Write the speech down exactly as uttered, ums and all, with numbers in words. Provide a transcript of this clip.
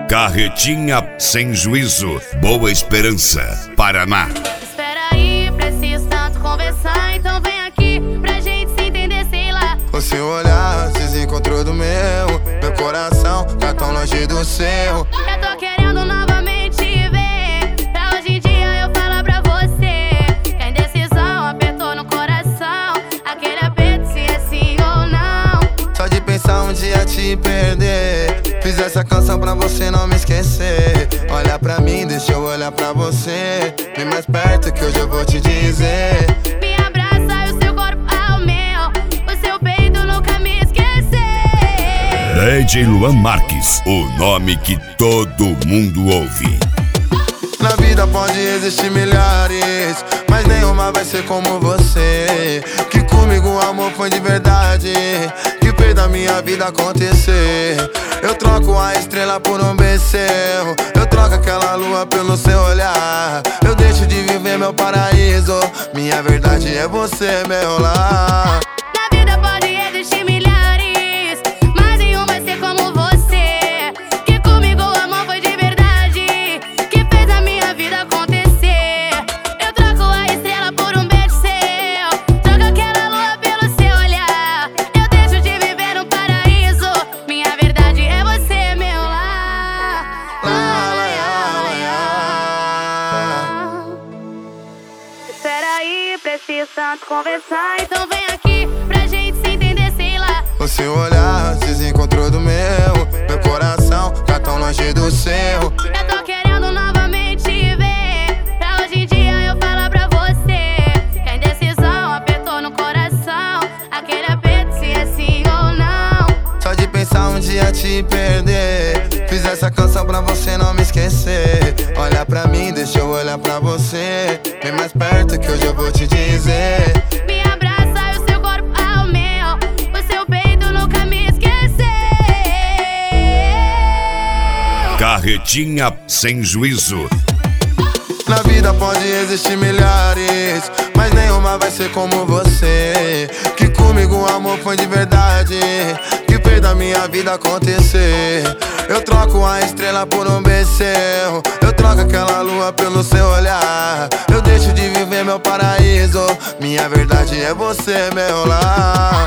Carretinha sem juízo, Boa Esperança, Paraná. Espera aí, preciso tanto conversar, então vem aqui pra gente se entender, sei lá. O seu olhar se desencontrou do meu, meu coração tá tão longe do seu. Eu tô querendo novamente te ver, pra hoje em dia eu falar pra você que a indecisão apertou no coração, aquele aperto se é sim ou não. Só de pensar um dia te perder, fiz essa canção pra você não me esquecer. Olha pra mim, deixa eu olhar pra você, vem mais perto que hoje eu vou te dizer. Me abraça e o seu corpo ao meu, o seu peito nunca me esquecer. D J Luan Marques, o nome que todo mundo ouve. Na vida pode existir milhares, mas nenhuma vai ser como você. Que comigo o amor foi de verdade, que fez da minha vida acontecer. Eu troco a estrela por um beijo seu, eu troco aquela lua pelo seu olhar. Eu deixo de viver meu paraíso, minha verdade é você, meu lar. Na vida pode existir milhares, mas nenhum vai ser como você. Que comigo o amor foi de verdade, que fez a minha vida acontecer. Eu troco a estrela por um beijo seu, troco aquela lua pelo seu olhar. Eu deixo de viver no paraíso, minha verdade é você, meu lar. Lá, lá, lá, lá. Espera aí, preciso tanto conversar, então vem aqui pra gente se entender, sei lá. O seu olhar se desencontrou do meu, meu coração tá tão longe do seu. Eu tô querendo novamente te ver, pra hoje em dia eu falar pra você que a indecisão apertou no coração, aquele aperto se é sim ou não. Só de pensar um dia te perder, fiz essa canção pra você não me esquecer. Olha pra mim, deixa eu olhar pra você, vem mais perto que hoje eu vou te dizer. Me abraça e o seu corpo ao meu, o seu peito nunca me esqueceu. Carretinha sem juízo. Na vida pode existir milhares, mas nenhuma vai ser como você. Que comigo o amor foi de verdade, que fez da minha vida acontecer. Eu troco a estrela por um beijo seu, eu troco aquela lua pelo seu olhar. Eu deixo de viver meu paraíso, minha verdade é você, meu lar.